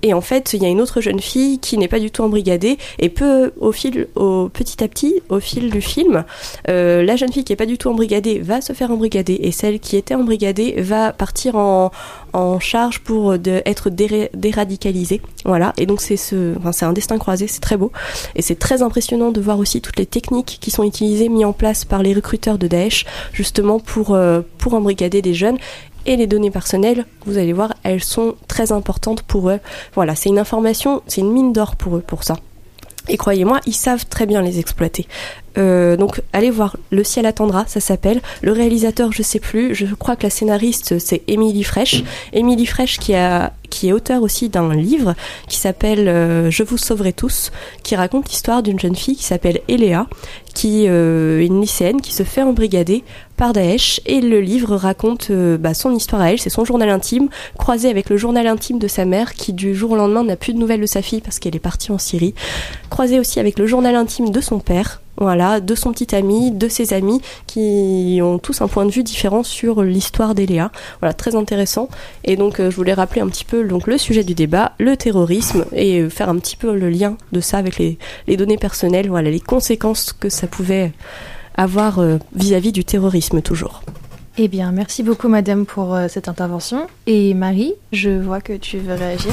et en fait il y a une autre jeune fille qui n'est pas du tout embrigadée et peut au fil, au petit à petit, au fil du film, euh, la jeune fille qui est pas du tout embrigadée va se faire embrigader et celle qui était embrigadée va partir en, en charge pour de, être déré, déradicalisée. Voilà, et donc c'est ce, enfin, c'est un destin croisé, c'est très beau et c'est très impressionnant de voir aussi toutes les techniques qui sont utilisées, mises en place par les recruteurs de Daesh justement pour euh, pour embrigader des jeunes. Et les données personnelles, vous allez voir, elles sont très importantes pour eux. Voilà, c'est une information, c'est une mine d'or pour eux, pour ça. Et croyez-moi, ils savent très bien les exploiter. Euh, donc, allez voir Le ciel attendra, ça s'appelle. Le réalisateur, je sais plus. Je crois que la scénariste, c'est Émilie Frêche. Émilie Frêche qui a, qui est auteure aussi d'un livre qui s'appelle euh, Je vous sauverai tous, qui raconte l'histoire d'une jeune fille qui s'appelle Eléa, qui euh, est une lycéenne qui se fait embrigader par Daesh. Et le livre raconte euh, bah, son histoire à elle, c'est son journal intime, croisé avec le journal intime de sa mère, qui du jour au lendemain n'a plus de nouvelles de sa fille parce qu'elle est partie en Syrie. Croisé aussi avec le journal intime de son père. Voilà, de son petit ami, de ses amis qui ont tous un point de vue différent sur l'histoire d'Eléa. Voilà, très intéressant. Et donc, euh, je voulais rappeler un petit peu donc, le sujet du débat, le terrorisme, et euh, faire un petit peu le lien de ça avec les, les données personnelles, voilà, les conséquences que ça pouvait avoir euh, vis-à-vis du terrorisme toujours. Eh bien, merci beaucoup, madame, pour euh, cette intervention. Et Marie, je vois que tu veux réagir.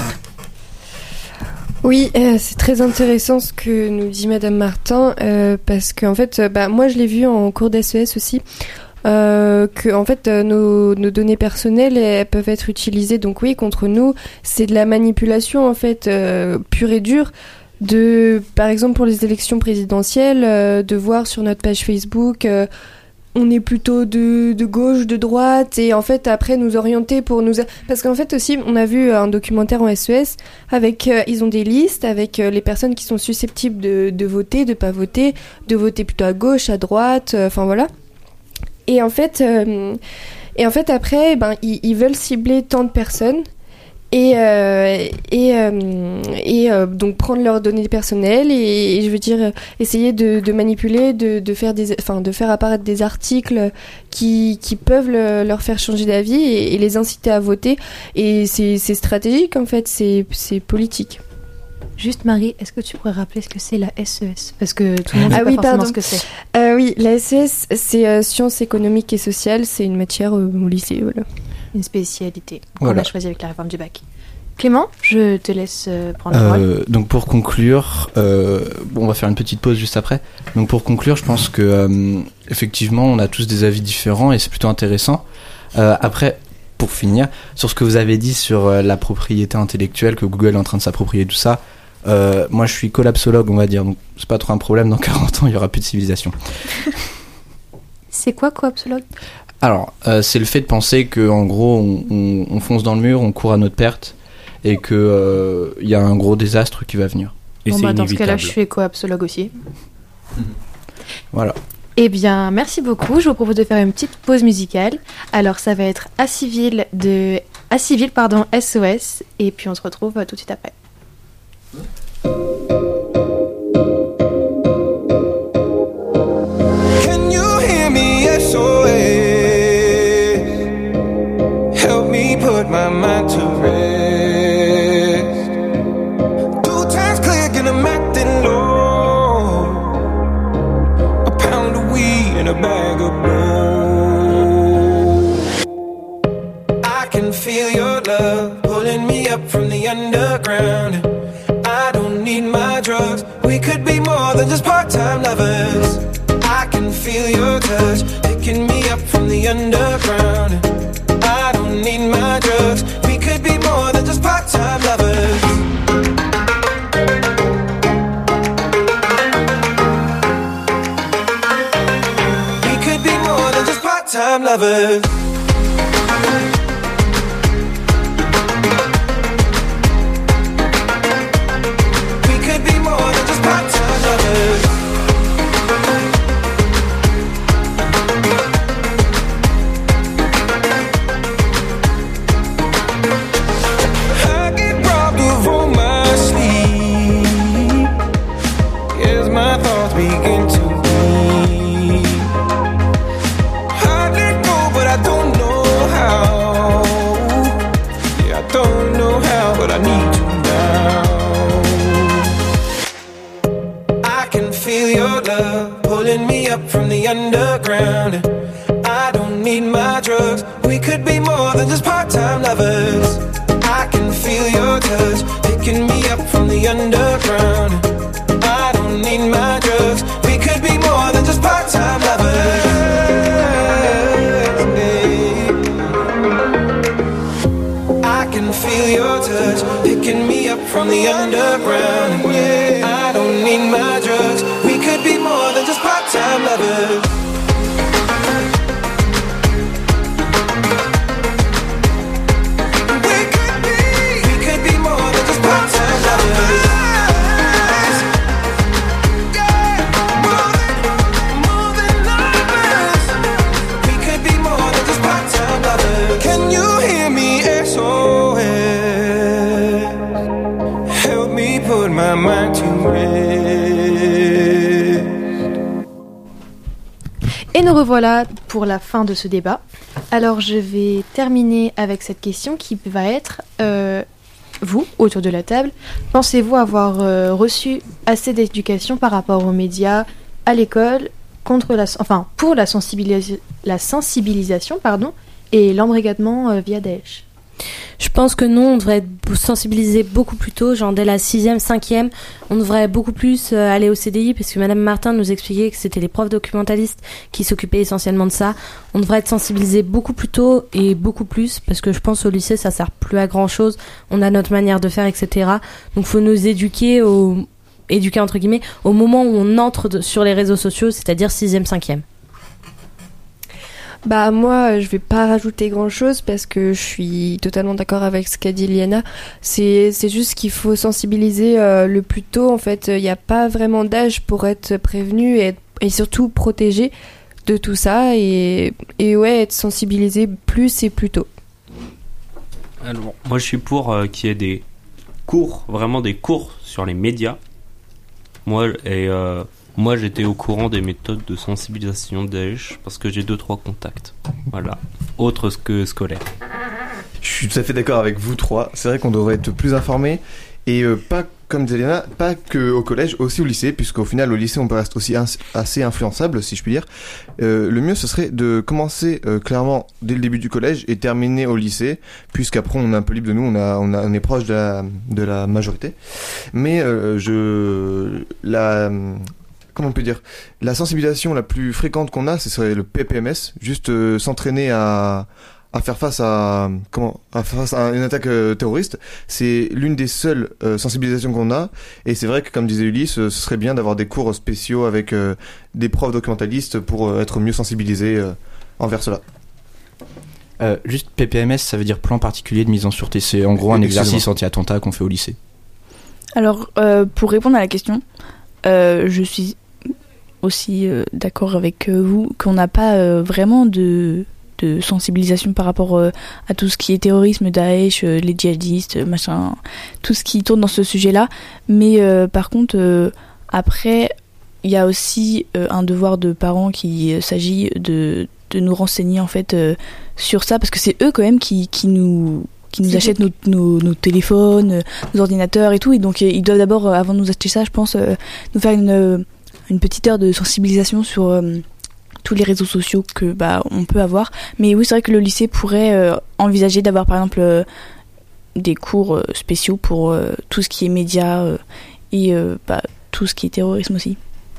Oui, euh, c'est très intéressant ce que nous dit Madame Martin, euh, parce qu'en fait, euh, bah, moi je l'ai vu en cours d'S E S aussi, euh, que en fait euh, nos, nos données personnelles elles peuvent être utilisées, donc oui, contre nous. C'est de la manipulation en fait euh, pure et dure. De, par exemple pour les élections présidentielles, euh, de voir sur notre page Facebook. Euh, on est plutôt de, de gauche, de droite, et en fait après nous orienter pour nous... Parce qu'en fait aussi, on a vu un documentaire en S E S, avec, euh, ils ont des listes avec euh, les personnes qui sont susceptibles de, de voter, de pas voter, de voter plutôt à gauche, à droite, enfin euh, voilà. Et en fait, euh, et en fait après, ben, ils, ils veulent cibler tant de personnes, et euh, et euh, et euh, donc prendre leurs données personnelles et, et je veux dire essayer de, de manipuler, de, de faire des enfin de faire apparaître des articles qui qui peuvent le, leur faire changer d'avis et, et les inciter à voter, et c'est c'est stratégique en fait, c'est c'est politique. Juste Marie, est-ce que tu pourrais rappeler ce que c'est la S E S? Parce que tout le monde ne ah sait oui, pas forcément pardon. ce que c'est. Euh, oui, la S E S, c'est euh, sciences économiques et sociales, c'est une matière euh, au lycée, voilà. Une spécialité qu'on Voilà. a choisie avec la réforme du bac. Clément, je te laisse euh, prendre la parole. Euh, donc pour conclure, euh, bon, on va faire une petite pause juste après. Donc pour conclure, je pense que euh, effectivement, on a tous des avis différents et c'est plutôt intéressant. Euh, après, pour finir, sur ce que vous avez dit sur euh, la propriété intellectuelle, que Google est en train de s'approprier tout ça, euh, moi je suis collapsologue, on va dire, donc c'est pas trop un problème. Dans quarante ans, il y aura plus de civilisation. C'est quoi coapsologue? Alors, euh, c'est le fait de penser que en gros, on, on, on fonce dans le mur, on court à notre perte, et que euh, y a un gros désastre qui va venir. Et Bon, c'est bah, dans ce cas-là, inévitable. je suis coapsologue aussi. Voilà. Eh bien, merci beaucoup. Je vous propose de faire une petite pause musicale. Alors, ça va être À Civil de À Civil, pardon, S O S, et puis on se retrouve euh, tout de suite après. Can you hear me? S O S. Help me put my mind to rest. Two times click and I'm acting low. A pound of weed and a bag of blow. I can feel your love pulling me up from the underground. I don't need my drugs. We could be more than just part-time lovers. I can feel your touch picking me up from the underground. I don't need my drugs. We could be more than just part-time lovers. We could be more than just part-time lovers. We could be more than just part-time lovers. I get robbed of all my sleep as my thoughts begin to bleed. I let go, but I don't picking me up from the underground. I don't need my drugs. We could be more than just part-time lovers. I can feel your touch, picking me up from the underground. I don't need my drugs. We could be more than just part-time lovers. I can feel your touch, picking me up from the underground. I don't need my drugs. We could be more than just part-time lovers. We could be, we could be more than just part-time lovers. Yeah, more than, more than lovers. We could be more than just part-time lovers. Can you hear me, S O S? Help me put my mind to rest. Et nous revoilà pour la fin de ce débat. Alors je vais terminer avec cette question qui va être, euh, vous, autour de la table, pensez-vous avoir euh, reçu assez d'éducation par rapport aux médias, à l'école, contre la, enfin, pour la, sensibilis- la sensibilisation pardon, et l'embrigadement euh, via Daesh? Je pense que non, on devrait être sensibiliser beaucoup plus tôt, genre dès la sixième, cinquième, on devrait beaucoup plus euh, aller au C D I, parce que Madame Martin nous expliquait que c'était les profs documentalistes qui s'occupaient essentiellement de ça. On devrait être sensibilisé beaucoup plus tôt et beaucoup plus, parce que je pense au lycée ça sert plus à grand chose, on a notre manière de faire, et cetera. Donc faut nous éduquer, au, éduquer entre guillemets, au moment où on entre de, sur les réseaux sociaux, c'est-à-dire sixième, cinquième. Bah moi je vais pas rajouter grand chose parce que je suis totalement d'accord avec ce qu'a dit Liana. C'est, c'est juste qu'il faut sensibiliser euh, le plus tôt en fait. Il n'y a pas vraiment d'âge pour être prévenu et, être, et surtout protégé de tout ça et, et ouais être sensibilisé plus et plus tôt. Alors, moi je suis pour euh, qu'il y ait des cours, vraiment des cours sur les médias. Moi et euh, Moi, j'étais au courant des méthodes de sensibilisation de Daesh parce que j'ai deux trois contacts. Voilà. Autre que scolaire. Je suis tout à fait d'accord avec vous trois. C'est vrai qu'on devrait être plus informés et euh, pas comme disait Léna, pas que au collège, aussi au lycée, puisqu'au final au lycée on peut rester aussi ins- assez influençable, si je puis dire. Euh, le mieux ce serait de commencer euh, clairement dès le début du collège et terminer au lycée, puisqu'après on est un peu libre de nous, on a, on, a, on est proche de la, de la majorité. Mais euh, je la comment on peut dire, la sensibilisation la plus fréquente qu'on a, ce serait le P P M S, juste euh, s'entraîner à à faire face à comment à faire face à une attaque euh, terroriste. C'est l'une des seules euh, sensibilisations qu'on a, et c'est vrai que comme disait Ulysse, euh, ce serait bien d'avoir des cours spéciaux avec euh, des profs documentalistes pour euh, être mieux sensibilisés euh, envers cela. Euh, juste P P M S, ça veut dire plan particulier de mise en sûreté. C'est en gros un Excusez-moi. exercice anti-attentat qu'on fait au lycée. Alors, euh, pour répondre à la question, euh, je suis aussi euh, d'accord avec euh, vous qu'on n'a pas euh, vraiment de, de sensibilisation par rapport euh, à tout ce qui est terrorisme, Daesh, euh, les djihadistes, euh, machin, tout ce qui tourne dans ce sujet-là. Mais euh, par contre, euh, après, il y a aussi euh, un devoir de parents qui euh, s'agit de, de nous renseigner en fait euh, sur ça, parce que c'est eux quand même qui, qui nous... qui nous C'est achètent nos, nos, nos téléphones, euh, nos ordinateurs et tout, et donc euh, ils doivent d'abord, euh, avant de nous acheter ça, je pense, euh, nous faire une, euh, une petite heure de sensibilisation sur euh, tous les réseaux sociaux que bah on peut avoir. Mais oui, c'est vrai que le lycée pourrait euh, envisager d'avoir par exemple euh, des cours euh, spéciaux pour euh, tout ce qui est médias euh, et euh, bah, tout ce qui est terrorisme aussi.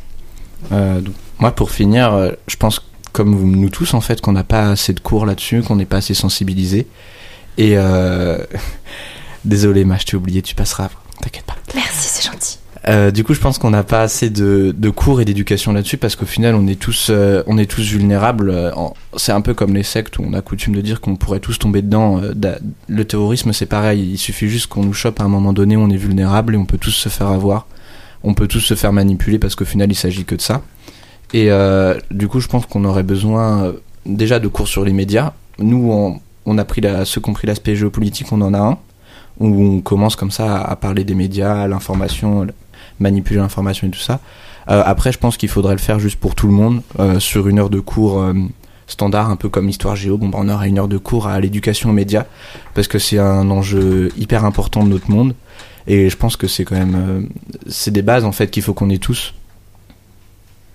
Euh, donc, moi, pour finir, euh, je pense, comme vous- nous tous, en fait, qu'on n'a pas assez de cours là-dessus, qu'on n'est pas assez sensibilisés. Et euh... désolé, Ma, je t'ai oublié, tu passeras. T'inquiète pas. Merci, c'est gentil. Euh, du coup, je pense qu'on n'a pas assez de, de cours et d'éducation là-dessus, parce qu'au final, on est tous, euh, on est tous vulnérables. euh, en- C'est un peu comme les sectes où on a coutume de dire qu'on pourrait tous tomber dedans. euh, da- Le terrorisme, c'est pareil. Il suffit juste qu'on nous chope à un moment donné, on est vulnérable et on peut tous se faire avoir. On peut tous se faire manipuler parce qu'au final, il s'agit que de ça. Et euh, du coup, je pense qu'on aurait besoin euh, déjà de cours sur les médias. Nous, on, on a pris la, ceux qui ont pris l'aspect géopolitique, on en a un, où on commence comme ça à, à parler des médias, l'information, manipuler l'information et tout ça. Euh, après, je pense qu'il faudrait le faire juste pour tout le monde, euh, sur une heure de cours euh, standard, un peu comme Histoire Géo. Bon, bah, on aura une heure de cours à l'éducation aux médias, parce que c'est un enjeu hyper important de notre monde. Et je pense que c'est quand même... Euh, c'est des bases, en fait, qu'il faut qu'on ait tous.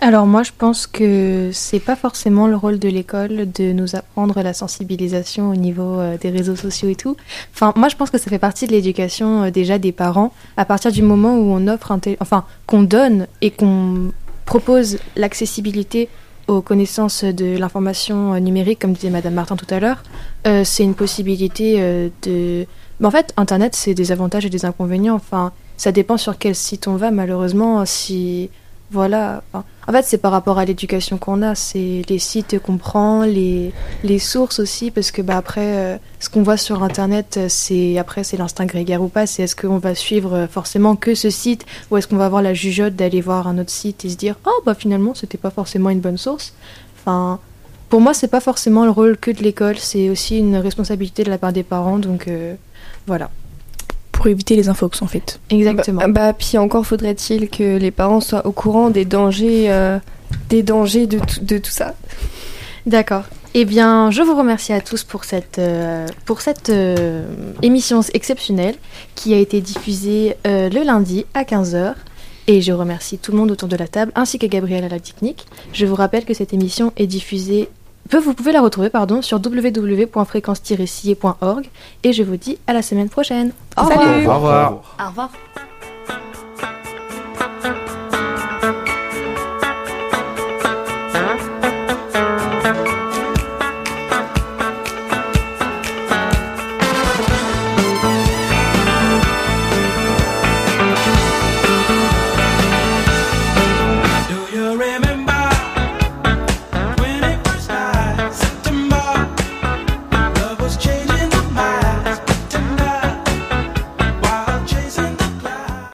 Alors moi je pense que c'est pas forcément le rôle de l'école de nous apprendre la sensibilisation au niveau euh, des réseaux sociaux et tout. Enfin moi je pense que ça fait partie de l'éducation euh, déjà des parents à partir du moment où on offre un tél- enfin qu'on donne et qu'on propose l'accessibilité aux connaissances de l'information euh, numérique comme disait Madame Martin tout à l'heure. Euh, c'est une possibilité euh, de... Mais en fait Internet c'est des avantages et des inconvénients. Enfin ça dépend sur quel site on va malheureusement si... Voilà. Enfin, en fait, c'est par rapport à l'éducation qu'on a, c'est les sites qu'on prend, les, les sources aussi, parce que bah après, euh, ce qu'on voit sur Internet, c'est après c'est l'instinct grégaire ou pas. C'est est-ce qu'on va suivre euh, forcément que ce site, ou est-ce qu'on va avoir la jugeote d'aller voir un autre site et se dire oh bah finalement c'était pas forcément une bonne source. Enfin, pour moi, c'est pas forcément le rôle que de l'école, c'est aussi une responsabilité de la part des parents. Donc euh, voilà. Pour éviter les infox en fait. Exactement. Bah, bah, puis encore faudrait-il que les parents soient au courant des dangers, euh, des dangers de, tout- de tout ça. D'accord. Eh bien, je vous remercie à tous pour cette, euh, pour cette euh, émission exceptionnelle qui a été diffusée euh, le lundi à quinze heures. Et je remercie tout le monde autour de la table, ainsi que Gabriel à la technique. Je vous rappelle que cette émission est diffusée... Peu, vous pouvez la retrouver pardon, sur w w w point fréquence tiret scié point org. Et je vous dis à la semaine prochaine. Au revoir. Au revoir. Au revoir.